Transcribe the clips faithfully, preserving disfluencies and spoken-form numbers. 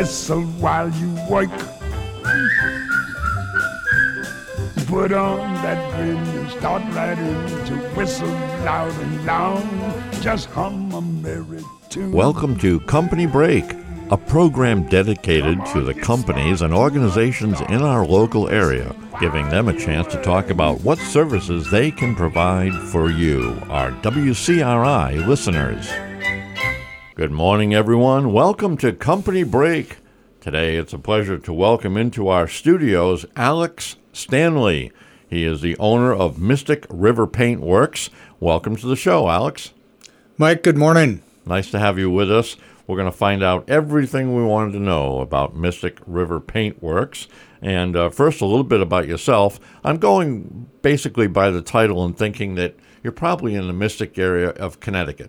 whistle while you work. Put on that grin and start right in to whistle loud and long. Just hum a merry tune. Welcome to Company Break, a program dedicated to the companies and organizations in our local area, giving them a chance to talk about what services they can provide for you, our W C R I listeners. Good morning, everyone. Welcome to Company Break. Today, it's a pleasure to welcome into our studios Alex Stanley. He is the owner of Mystic River Paint Works. Welcome to the show, Alex. Mike, good morning. Nice to have you with us. We're going to find out everything we wanted to know about Mystic River Paint Works. And uh, first, a little bit about yourself. I'm going basically by the title and thinking that you're probably in the Mystic area of Connecticut.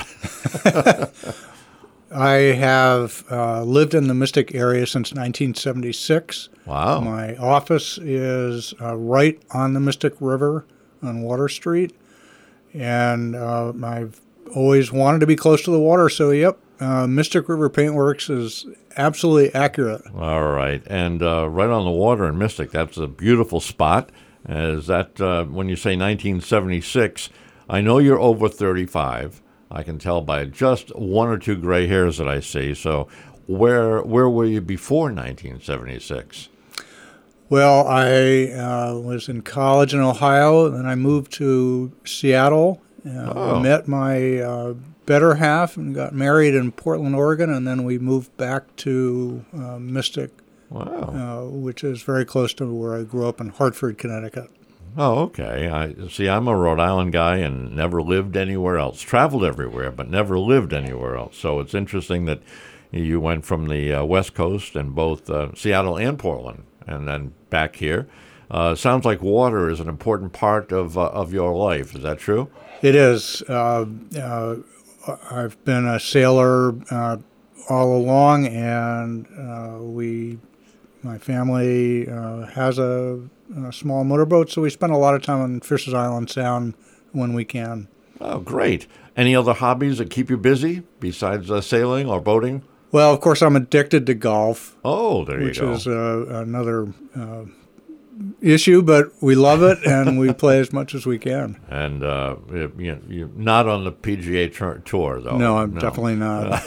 I have uh, lived in the Mystic area since nineteen seventy-six. Wow. My office is uh, right on the Mystic River on Water Street. And uh, I've always wanted to be close to the water, so yep, uh, Mystic River Paint Works is absolutely accurate. All right. And uh, right on the water in Mystic, that's a beautiful spot. Is that, uh, when you say nineteen seventy-six, I know you're over thirty-five. I can tell by just one or two gray hairs that I see. So where where were you before nineteen seventy-six? Well, I uh, was in college in Ohio, and then I moved to Seattle. Uh, Oh. Met my uh, better half and got married in Portland, Oregon, and then we moved back to uh, Mystic, Wow. uh, which is very close to where I grew up in Hartford, Connecticut. Oh, okay. I see. I'm a Rhode Island guy and never lived anywhere else. Traveled everywhere, but never lived anywhere else. So it's interesting that you went from the uh, West Coast and both uh, Seattle and Portland, and then back here. Uh, sounds like water is an important part of uh, of your life. Is that true? It is. Uh, uh, I've been a sailor uh, all along, and uh, we, my family uh, has a, a small motorboat, so we spend a lot of time on Fisher's Island Sound when we can. Oh, great. Any other hobbies that keep you busy besides uh, sailing or boating? Well, of course, I'm addicted to golf, Oh, there you which go. is uh, another uh, issue, but we love it, and we play as much as we can. And uh, you, you, you're not on the P G A tur- tour, though. No, I'm definitely not.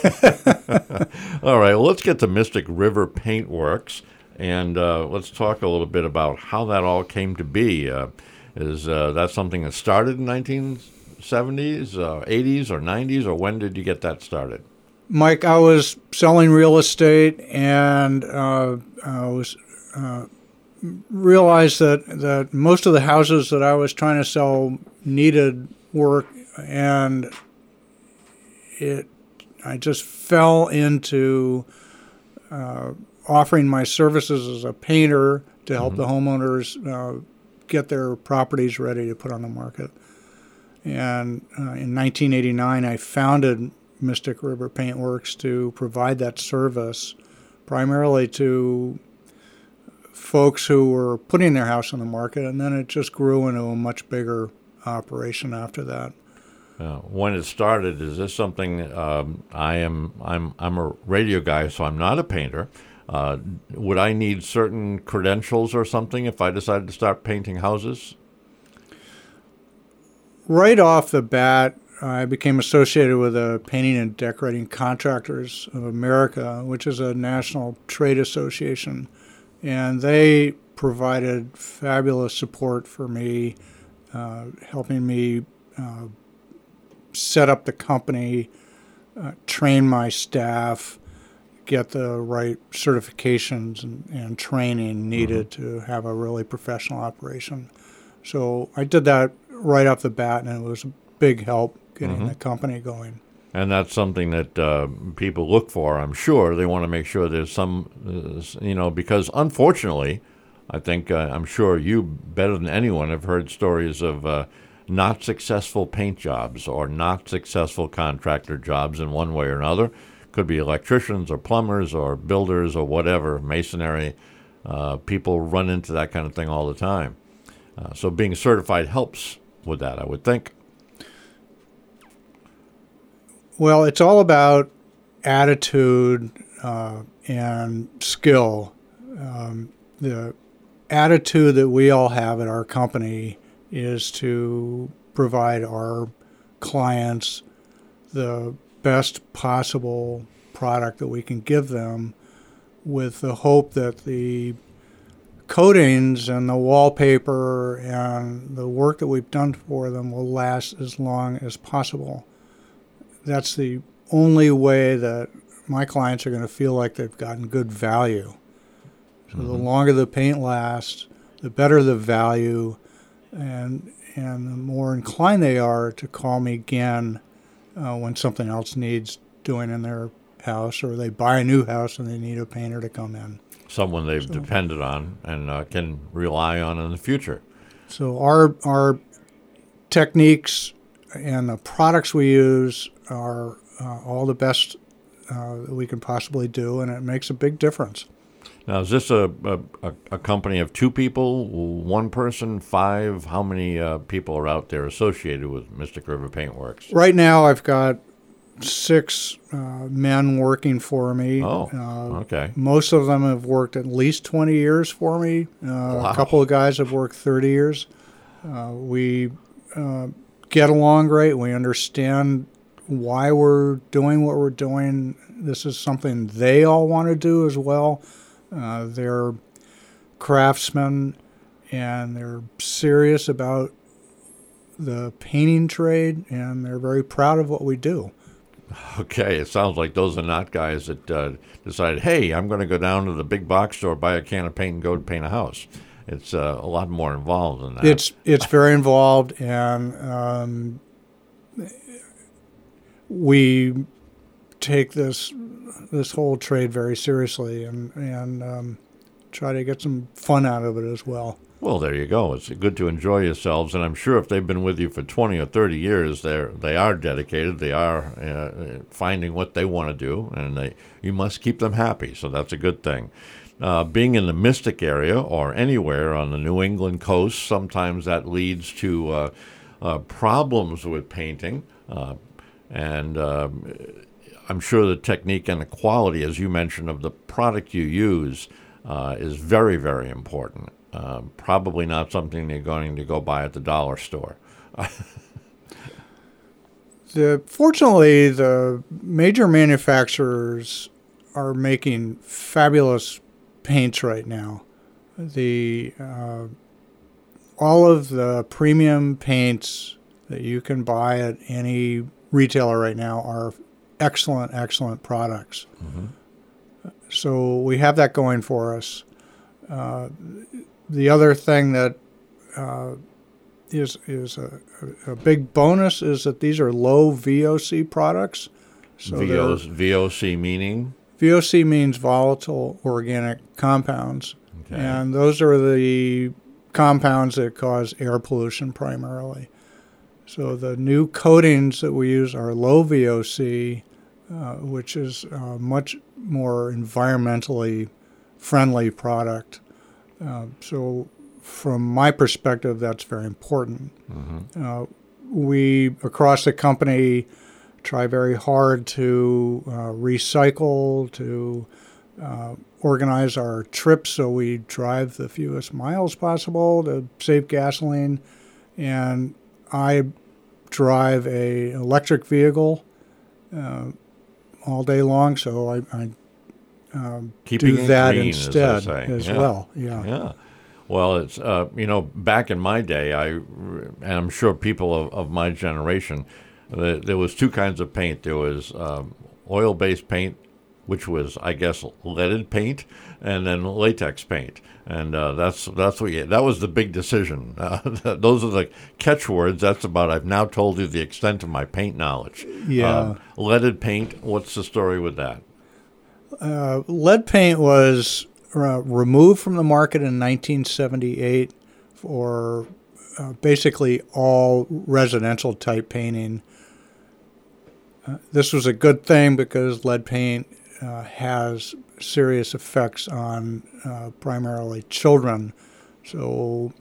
All right, well, let's get to Mystic River Paint Works, and uh, let's talk a little bit about how that all came to be. Uh, is uh, that something that started in nineteen seventies, uh, eighties, or nineties, or when did you get that started? Mike, I was selling real estate, and uh, I was uh, realized that, that most of the houses that I was trying to sell needed work, and it I just fell into uh, offering my services as a painter to help mm-hmm. the homeowners uh, get their properties ready to put on the market. And uh, in nineteen eighty-nine, I founded Mystic River Paint Works to provide that service primarily to folks who were putting their house on the market, and then it just grew into a much bigger operation after that. Uh, when it started, is this something um, I am? I'm I'm a radio guy, so I'm not a painter. Uh, would I need certain credentials or something if I decided to start painting houses? Right off the bat, I became associated with the Painting and Decorating Contractors of America, which is a national trade association, and they provided fabulous support for me, uh, helping me uh, set up the company, uh, train my staff, get the right certifications and, and training needed mm-hmm. to have a really professional operation. So I did that right off the bat, and it was a big help getting mm-hmm. the company going. And that's something that uh, people look for, I'm sure. They want to make sure there's some, uh, you know, because unfortunately, I think, uh, I'm sure you better than anyone have heard stories of uh, not successful paint jobs or not successful contractor jobs in one way or another. Could be electricians or plumbers or builders or whatever, masonry. Uh, people run into that kind of thing all the time. Uh, so being certified helps with that, I would think. Well, it's all about attitude, uh, and skill. Um, the attitude that we all have at our company is to provide our clients the best possible product that we can give them, with the hope that the coatings and the wallpaper and the work that we've done for them will last as long as possible. That's the only way that my clients are going to feel like they've gotten good value. So mm-hmm. the longer the paint lasts, the better the value, and and the more inclined they are to call me again uh, when something else needs doing in their house, or they buy a new house and they need a painter to come in. Someone they've so, depended on and uh, can rely on in the future. So our our techniques and the products we use are uh, all the best uh, that we can possibly do, and it makes a big difference. Now, is this a, a, a company of two people, one person, five? How many uh, people are out there associated with Mystic River Paintworks? Right now, I've got six uh, men working for me. Oh, uh, okay. Most of them have worked at least twenty years for me. Uh, wow. A couple of guys have worked thirty years. Uh, we uh, get along great. We understand why we're doing what we're doing. This is something they all want to do as well. Uh, they're craftsmen, and they're serious about the painting trade, and they're very proud of what we do. Okay, it sounds like those are not guys that uh, decided, hey, I'm going to go down to the big box store, buy a can of paint, and go to paint a house. It's uh, a lot more involved than that. It's it's very involved, and um, we take this this whole trade very seriously, and and um, try to get some fun out of it as well. Well, there you go. It's good to enjoy yourselves, and I'm sure if they've been with you for twenty or thirty years, they're they are dedicated. They are uh, finding what they want to do, and they you must keep them happy. So that's a good thing. Uh, being in the Mystic area or anywhere on the New England coast, sometimes that leads to uh, uh, problems with painting, uh, and um, I'm sure the technique and the quality, as you mentioned, of the product you use uh, is very, very important. Uh, probably not something you're going to go buy at the dollar store. the, fortunately, the major manufacturers are making fabulous paints right now. The uh, all of the premium paints that you can buy at any retailer right now are excellent, excellent products. Mm-hmm. So we have that going for us. Uh, the other thing that uh, is is a, a big bonus is that these are low V O C products. So V O C meaning? V O C means volatile organic compounds. Okay. And those are the compounds that cause air pollution primarily. So the new coatings that we use are low V O C, uh, which is a much more environmentally friendly product. Uh, so from my perspective, that's very important. Mm-hmm. Uh, we, across the company, try very hard to uh, recycle, to uh, organize our trips so we drive the fewest miles possible to save gasoline. And I drive a electric vehicle uh, all day long, so I, I um, do that green, instead as, as yeah. well. Yeah. Yeah. Well, it's uh, you know, back in my day, I and I'm sure people of, of my generation, uh, there was two kinds of paint. There was um, oil-based paint, which was, I guess, leaded paint, and then latex paint. And uh, that's that's what you, that was the big decision. Uh, those are the catchwords. That's about. I've now told you the extent of my paint knowledge. Yeah. Uh, leaded paint. What's the story with that? Uh, lead paint was uh, removed from the market in nineteen seventy-eight for uh, basically all residential type painting. Uh, this was a good thing because lead paint uh, has serious effects on uh, primarily children. So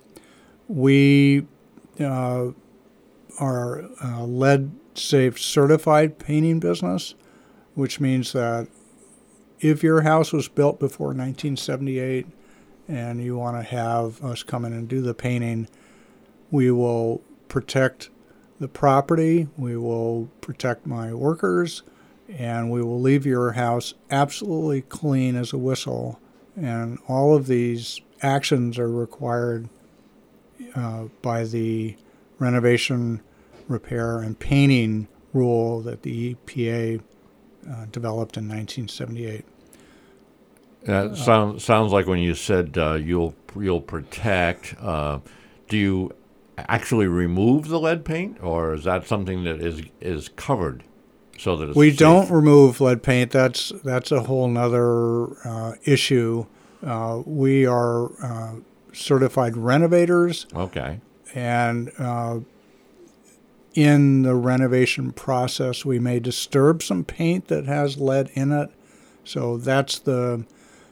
we uh, are a lead safe certified painting business, which means that if your house was built before nineteen seventy-eight and you want to have us come in and do the painting, we will protect the property, we will protect my workers, and we will leave your house absolutely clean as a whistle. And all of these actions are required uh, by the renovation, repair, and painting rule that the E P A uh, developed in nineteen seventy-eight. That sounds sounds like when you said uh, you'll you'll protect. Uh, do you actually remove the lead paint, or is that something that is is covered so that it's we safe? Don't remove lead paint. That's that's a whole nother uh, issue. Uh, we are uh, certified renovators. Okay. And uh, in the renovation process, we may disturb some paint that has lead in it. So that's the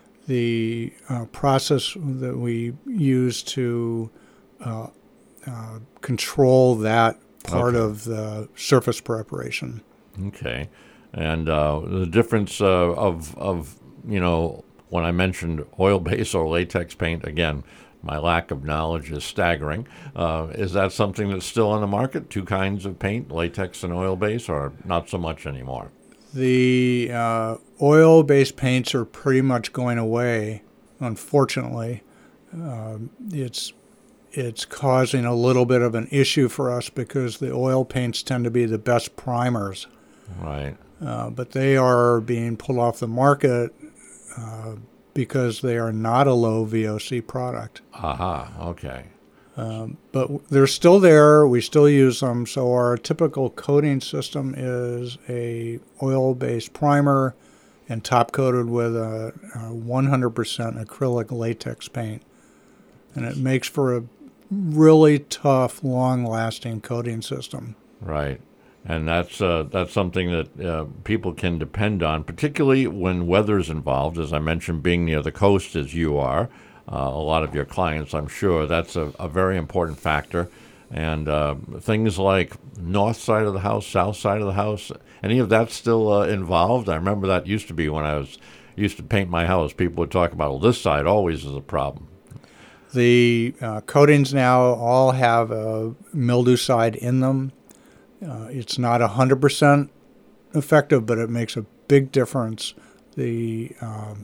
the uh, process that we use to uh, uh, control that part Okay. of the surface preparation. Okay. And uh, the difference uh, of of you know when I mentioned oil-based or latex paint, again, my lack of knowledge is staggering. Uh, is that something that's still on the market? Two kinds of paint, latex and oil-based, or not so much anymore? The uh, oil-based paints are pretty much going away, unfortunately. Um, it's it's causing a little bit of an issue for us because the oil paints tend to be the best primers. Right. Uh, but they are being pulled off the market uh, because they are not a low V O C product. Aha, okay. Um, but they're still there. We still use them. So our typical coating system is a oil-based primer and top-coated with a, a one hundred percent acrylic latex paint. And it makes for a really tough, long-lasting coating system. Right. And that's uh, that's something that uh, people can depend on, particularly when weather's involved. As I mentioned, being near the coast as you are, uh, a lot of your clients, I'm sure, that's a, a very important factor. And uh, things like north side of the house, south side of the house, any of that still uh, involved? I remember that used to be when I was used to paint my house. People would talk about, well, this side always is a problem. The uh, coatings now all have a mildew side in them. Uh, it's not one hundred percent effective, but it makes a big difference. The um,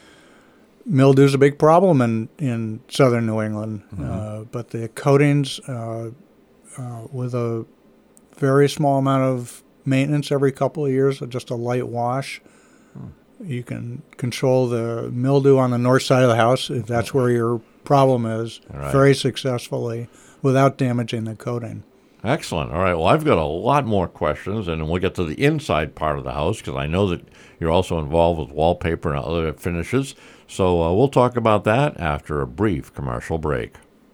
mildew is a big problem in, in southern New England, mm-hmm. uh, but the coatings, uh, uh, with a very small amount of maintenance every couple of years, just a light wash, hmm. you can control the mildew on the north side of the house, if that's where your problem is, right. very successfully without damaging the coating. Excellent. All right. Well, I've got a lot more questions, and we'll get to the inside part of the house because I know that you're also involved with wallpaper and other finishes. So uh, we'll talk about that after a brief commercial break.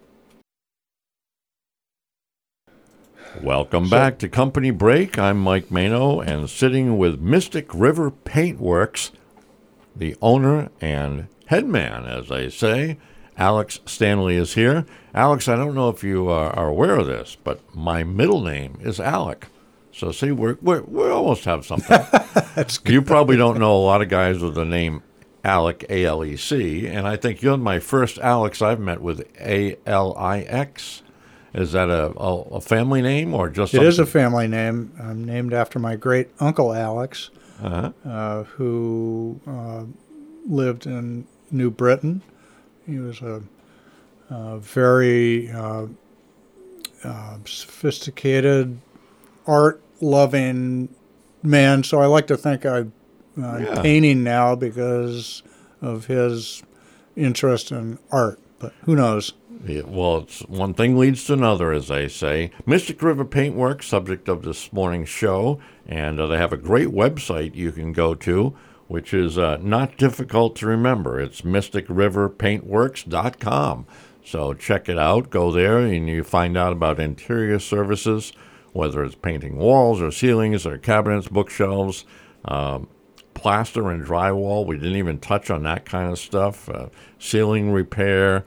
Welcome so, back to Company Break. I'm Mike Mano, and sitting with Mystic River Paintworks, the owner and head man, as they say, Alex Stanley is here. Alex, I don't know if you uh, are aware of this, but my middle name is Alec. So see, we're, we're, we almost have something. That's good. You probably don't know a lot of guys with the name Alec, A L E C, and I think you're my first Alex I've met with A L I X. Is that a, a, a family name or just something? It is a family name. I'm named after my great uncle Alex, uh-huh. uh, who uh, lived in New Britain. He was a, a very uh, uh, sophisticated, art-loving man. So I like to think I'm uh, yeah. painting now because of his interest in art. But who knows? Yeah, well, it's, one thing leads to another, as they say. Mystic River Paintworks, subject of this morning's show, and uh, they have a great website you can go to, which is uh, not difficult to remember. It's mystic river paintworks dot com. So check it out. Go there, and you find out about interior services, whether it's painting walls or ceilings or cabinets, bookshelves, um, plaster and drywall. We didn't even touch on that kind of stuff. Uh, ceiling repair,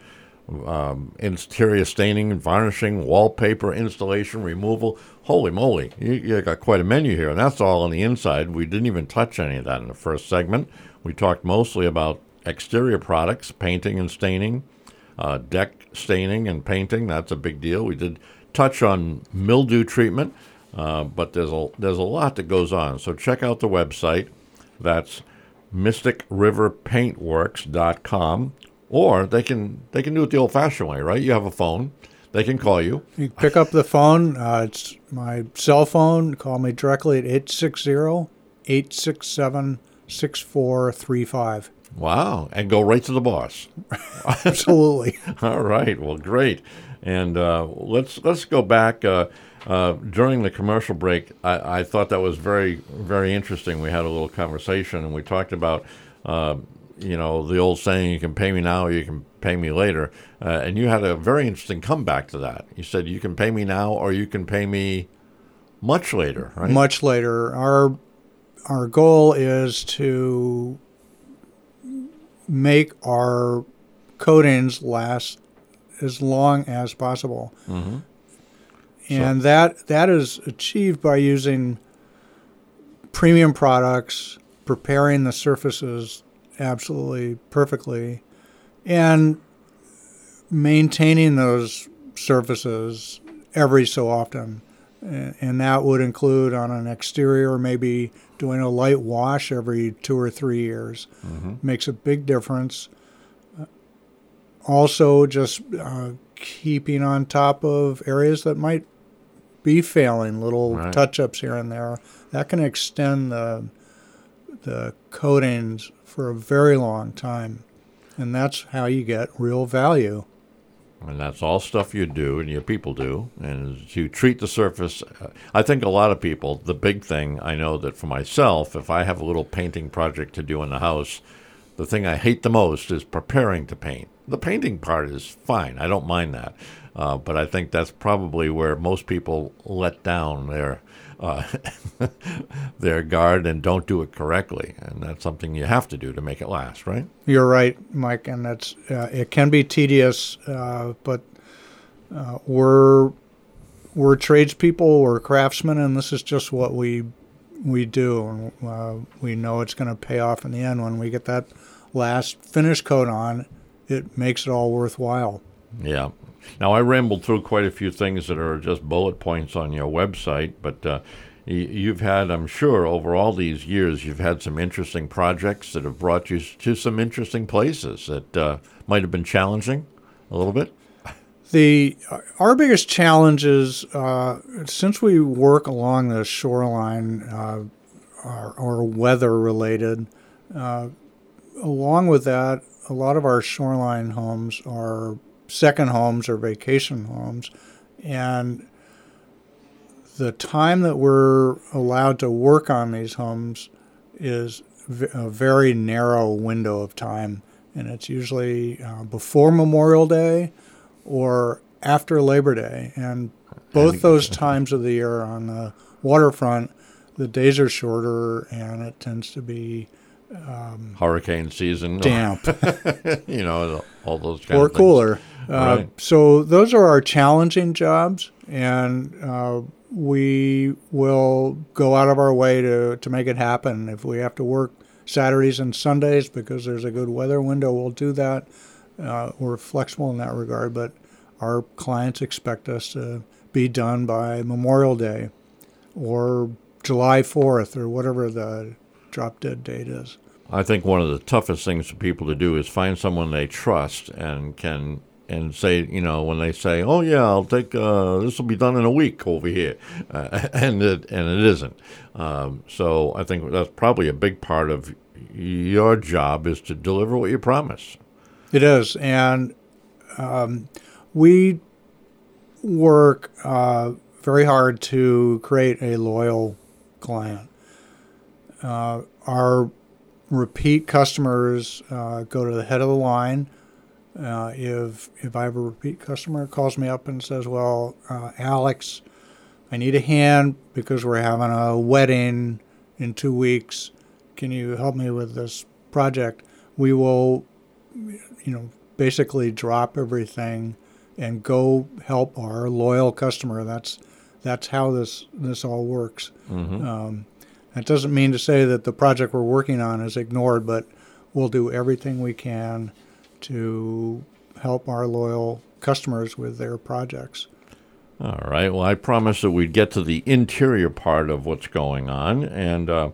um, interior staining and varnishing, wallpaper installation, removal. Holy moly, you, you got quite a menu here, and that's all on the inside. We didn't even touch any of that in the first segment. We talked mostly about exterior products, painting and staining, uh, deck staining and painting. That's a big deal. We did touch on mildew treatment, uh, but there's a, there's a lot that goes on. So check out the website. That's mystic river paint works dot com. Or they can they can do it the old-fashioned way, right? You have a phone. They can call you. You pick up the phone. Uh, it's my cell phone. Call me directly at eight six zero, eight six seven, six four three five. Wow. And go right to the boss. Absolutely. All right. Well, great. And uh, let's let's go back. Uh, uh, during the commercial break, I, I thought that was very, very interesting. We had a little conversation, and we talked about uh, you know, the old saying, you can pay me now or you can pay me later. Uh, and you had a very interesting comeback to that. You said you can pay me now or you can pay me much later, right? Much later. Our our goal is to make our coatings last as long as possible. Mm-hmm. And so. that that is achieved by using premium products, preparing the surfaces absolutely perfectly, and maintaining those surfaces every so often. And that would include on an exterior, maybe doing a light wash every two or three years. Mm-hmm. Makes a big difference. Also, just uh, keeping on top of areas that might be failing, little right. touch-ups here and there. That can extend the the coatings for a very long time. And that's how you get real value. And that's all stuff you do and your people do, and you treat the surface. Uh, I think a lot of people, the big thing, I know that for myself, if I have a little painting project to do in the house, the thing I hate the most is preparing to paint. The painting part is fine. I don't mind that. Uh, but I think that's probably where most people let down their uh, their guard and don't do it correctly. And that's something you have to do to make it last, right? You're right, Mike, and that's uh, it can be tedious, uh, but uh, we're we're tradespeople, we're craftsmen, and this is just what we we do. And uh, we know it's going to pay off in the end when we get that last finish coat on. It makes it all worthwhile. Yeah. Now, I rambled through quite a few things that are just bullet points on your website, but uh, you've had, I'm sure, over all these years, you've had some interesting projects that have brought you to some interesting places that uh, might have been challenging a little bit. The our biggest challenges, uh, since we work along the shoreline, uh, are, are weather-related. Uh, along with that, a lot of our shoreline homes are second homes or vacation homes, and the time that we're allowed to work on these homes is a very narrow window of time, and it's usually uh, before Memorial Day or after Labor Day, and both those times of the year on the waterfront, the days are shorter, and it tends to be Um, hurricane season, damp, you know, all those kind or of things. cooler. Uh, Right. So those are our challenging jobs, and uh, we will go out of our way to, to make it happen. If we have to work Saturdays and Sundays because there's a good weather window, we'll do that. Uh, we're flexible in that regard, but our clients expect us to be done by Memorial Day or July fourth or whatever the drop dead date is. I think one of the toughest things for people to do is find someone they trust and can and say, you know, when they say, "Oh yeah, I'll take uh, this will be done in a week over here," uh, and it and it isn't. Um, so I think that's probably a big part of your job is to deliver what you promise. It is, and um, we work uh, very hard to create a loyal client. Uh, our repeat customers uh, go to the head of the line. Uh, if if I have a repeat customer calls me up and says, "Well, uh, Alex, I need a hand because we're having a wedding in two weeks. Can you help me with this project?" We will, you know, basically drop everything and go help our loyal customer. That's that's how this this all works. Mm-hmm. Um, that doesn't mean to say that the project we're working on is ignored, but we'll do everything we can to help our loyal customers with their projects. All right. Well, I promised that we'd get to the interior part of what's going on. And uh,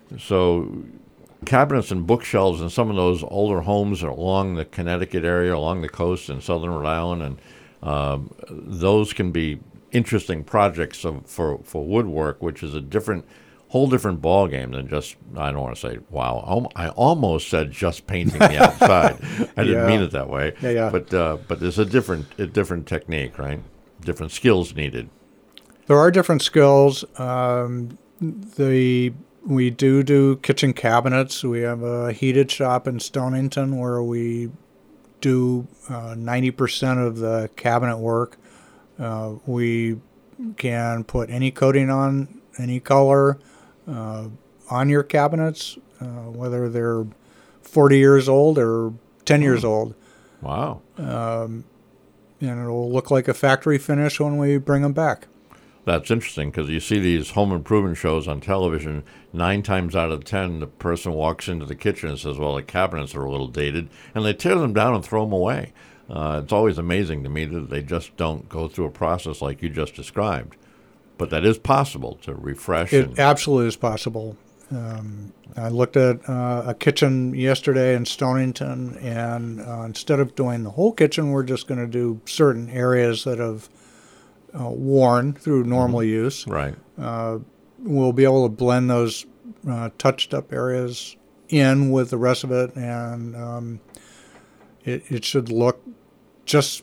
so cabinets and bookshelves in some of those older homes along the Connecticut area, along the coast in southern Rhode Island, and um, those can be interesting projects of, for, for woodwork, which is a different, whole different ball game than just, I don't want to say, wow, al- I almost said just painting the outside. I didn't Yeah. mean it that way. Yeah, yeah. But, uh, but there's a different, a different technique, right? Different skills needed. There are different skills. Um, the we do do kitchen cabinets. We have a heated shop in Stonington where we do uh, ninety percent of the cabinet work. Uh, we can put any coating on, any color, uh, on your cabinets, uh, whether they're forty years old or ten years old. Wow. Um, and it'll look like a factory finish when we bring them back. That's interesting because you see these home improvement shows on television. Nine times out of ten, the person walks into the kitchen and says, well, the cabinets are a little dated, and they tear them down and throw them away. Uh, it's always amazing to me that they just don't go through a process like you just described. But that is possible to refresh. It and, absolutely is possible. Um, I looked at uh, a kitchen yesterday in Stonington, and uh, instead of doing the whole kitchen, we're just going to do certain areas that have uh, worn through normal mm-hmm. use. Right. Uh, we'll be able to blend those uh, touched-up areas in with the rest of it, and um, it, it should look just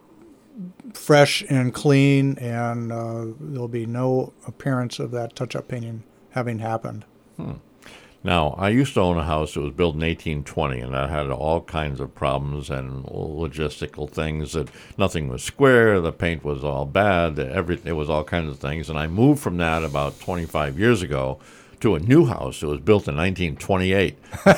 fresh and clean, and uh, there'll be no appearance of that touch-up painting having happened. Hmm. Now, I used to own a house that was built in eighteen twenty, and that had all kinds of problems and logistical things. That nothing was square, the paint was all bad, everything, it was all kinds of things. And I moved from that about twenty-five years ago to a new house that was built in nineteen twenty-eight.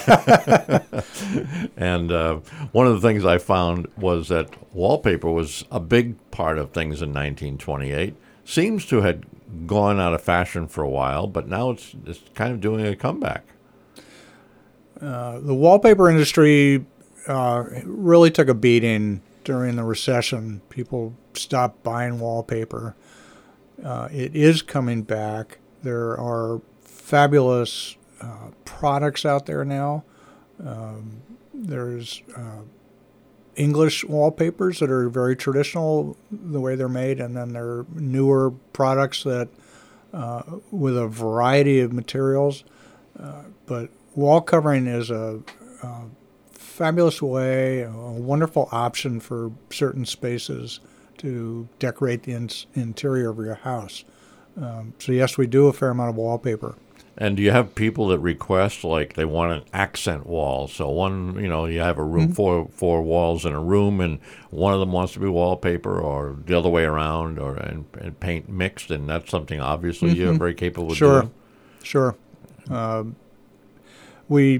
And uh, one of the things I found was that wallpaper was a big part of things in nineteen twenty-eight. Seems to have gone out of fashion for a while, but now it's, it's kind of doing a comeback. Uh, the wallpaper industry uh, really took a beating during the recession. People stopped buying wallpaper. Uh, it is coming back. There are fabulous uh, products out there now. Um, there's uh, English wallpapers that are very traditional, the way they're made, and then there are newer products that uh, with a variety of materials. Uh, but wall covering is a, a fabulous way, a wonderful option for certain spaces to decorate the in- interior of your house. Um, so yes, we do a fair amount of wallpaper. And do you have people that request, like, they want an accent wall? So one, you know, you have a room, mm-hmm. four four walls in a room, and one of them wants to be wallpaper, or the other way around, or and, and paint mixed, and that's something obviously mm-hmm. you're very capable of sure. doing. Sure, sure. Um, we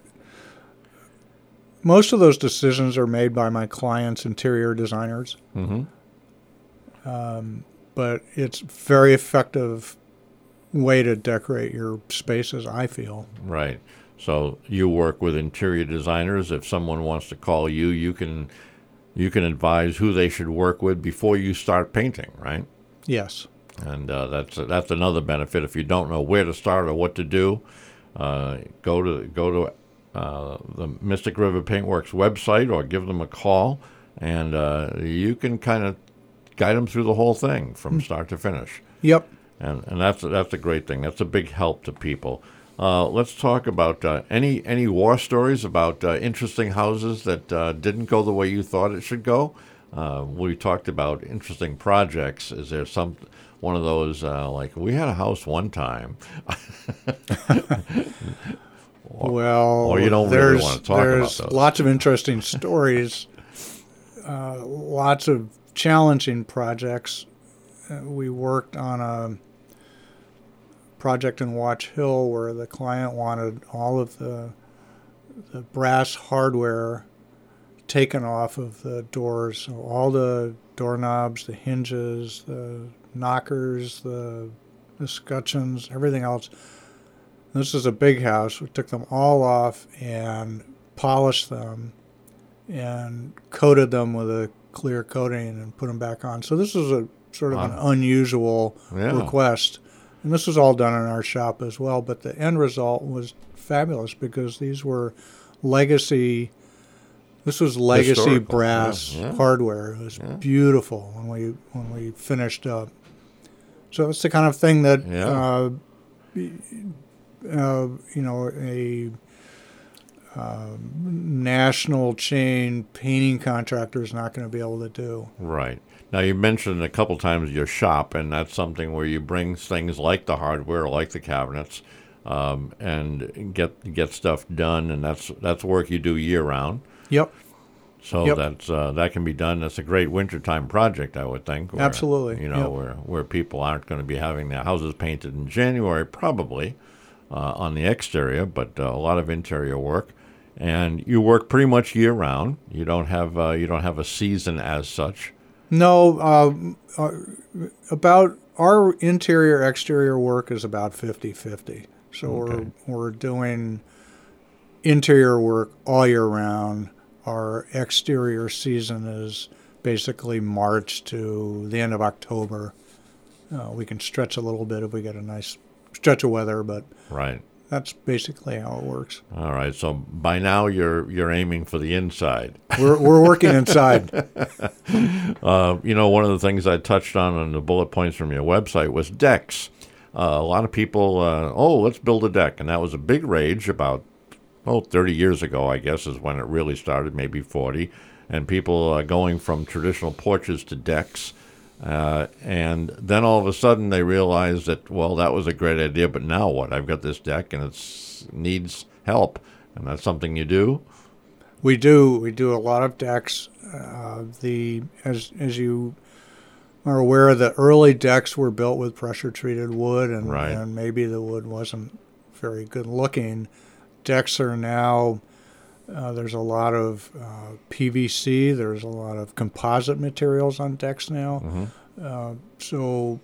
most of those decisions are made by my clients' interior designers, mm-hmm. um, but it's very effective way to decorate your spaces, I feel. Right. So you work with interior designers. If someone wants to call you, you can you can advise who they should work with before you start painting, right? Yes. And uh, that's that's another benefit. If you don't know where to start or what to do, uh, go to go to uh, the Mystic River Paintworks website or give them a call, and uh, you can kind of guide them through the whole thing from start to finish. Yep. And and that's that's a great thing. That's a big help to people. Uh, let's talk about uh, any any war stories about uh, interesting houses that uh, didn't go the way you thought it should go. Uh, we talked about interesting projects. Is there some one of those uh, like we had a house one time? or, well, or you don't really want to talk about there's those. Lots of interesting stories. Uh, lots of challenging projects. Uh, we worked on a project in Watch Hill where the client wanted all of the the brass hardware taken off of the doors. So all the doorknobs, the hinges, the knockers, the, the scutcheons, everything else. This is a big house. We took them all off and polished them and coated them with a clear coating and put them back on. So this is a sort of wow. an unusual yeah. request. And this was all done in our shop as well. But the end result was fabulous because these were legacy, this was legacy Historical. brass yeah, yeah. hardware. It was yeah. beautiful when we when we finished up. So it's the kind of thing that, yeah. uh, uh, you know, a uh, national chain painting contractor is not going to be able to do. Right. Now, you mentioned a couple times your shop, and that's something where you bring things like the hardware, like the cabinets, um, and get get stuff done, and that's that's work you do year-round. Yep. So yep. that's uh, that can be done. That's a great wintertime project, I would think. Where, Absolutely. You know, yep. where, where people aren't going to be having their houses painted in January, probably, uh, on the exterior, but uh, a lot of interior work. And you work pretty much year-round. You don't have uh, you don't have a season as such. No, uh, uh, about our interior exterior work is about fifty-fifty. So okay. we're we're doing interior work all year round. Our exterior season is basically March to the end of October. Uh, we can stretch a little bit if we get a nice stretch of weather, but right. That's basically how it works. All right. So by now you're you're aiming for the inside. We're we're working inside. uh, you know, one of the things I touched on on the bullet points from your website was decks. Uh, a lot of people, uh, oh, let's build a deck, and that was a big rage about oh thirty years ago, I guess, is when it really started, maybe forty, and people uh, going from traditional porches to decks. Uh, and then all of a sudden they realized that, well, that was a great idea, but now what? I've got this deck and it needs help, and that's something you do? We do. We do a lot of decks. Uh, the as as you are aware, the early decks were built with pressure-treated wood, and, right. and maybe the wood wasn't very good looking. Decks are now... Uh, there's a lot of uh, P V C. There's a lot of composite materials on decks now. Mm-hmm. Uh, so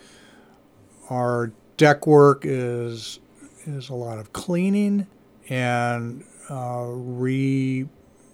our deck work is is a lot of cleaning and uh, resealing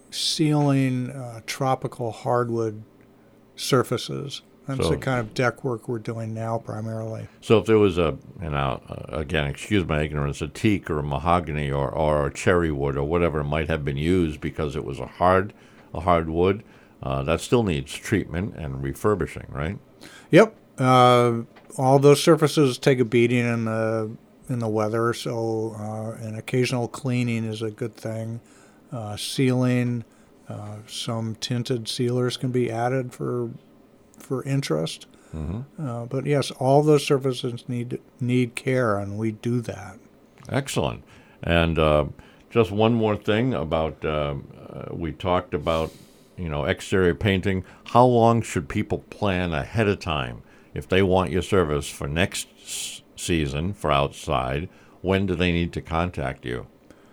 uh, tropical hardwood surfaces. That's so, the kind of deck work we're doing now primarily. So if there was a, you know, uh, again, excuse my ignorance, a teak or a mahogany or, or a cherry wood or whatever might have been used because it was a hard, a hard wood, uh, that still needs treatment and refurbishing, right? Yep. Uh, all those surfaces take a beating in the in the weather, so uh, an occasional cleaning is a good thing. Uh, sealing, uh, some tinted sealers can be added for. for interest. Mm-hmm. Uh, but yes, all those surfaces need need care, and we do that. Excellent. And uh, just one more thing about, uh, uh, we talked about, you know, exterior painting. How long should people plan ahead of time if they want your service for next s- season for outside? When do they need to contact you?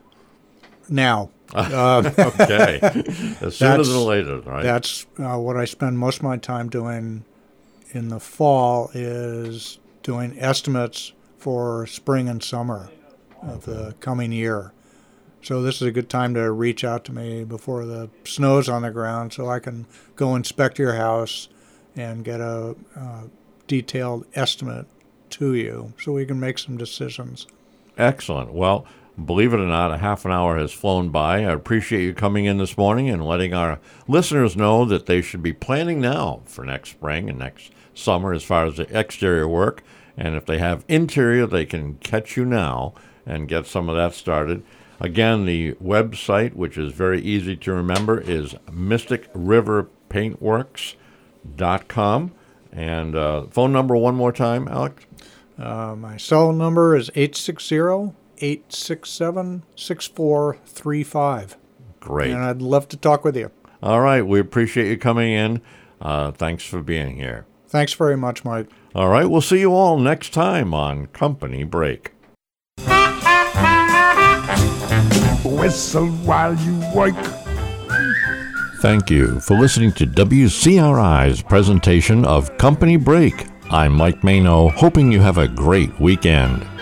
Now. Uh, okay. As sooner than later, right? That's uh, what I spend most of my time doing in the fall is doing estimates for spring and summer of okay. the coming year. So this is a good time to reach out to me before the snow's on the ground so I can go inspect your house and get a uh, detailed estimate to you so we can make some decisions. Excellent. Well, believe it or not, a half an hour has flown by. I appreciate you coming in this morning and letting our listeners know that they should be planning now for next spring and next summer as far as the exterior work. And if they have interior, they can catch you now and get some of that started. Again, the website, which is very easy to remember, is mystic river paintworks dot com. And uh, phone number one more time, Alex? Uh, my cell number is eight six zero, eight six seven, six four three five. Great. And I'd love to talk with you. All right. We appreciate you coming in. Uh, thanks for being here. Thanks very much, Mike. All right. We'll see you all next time on Company Break. Whistle while you work. Thank you for listening to W C R I's presentation of Company Break. I'm Mike Mano, hoping you have a great weekend.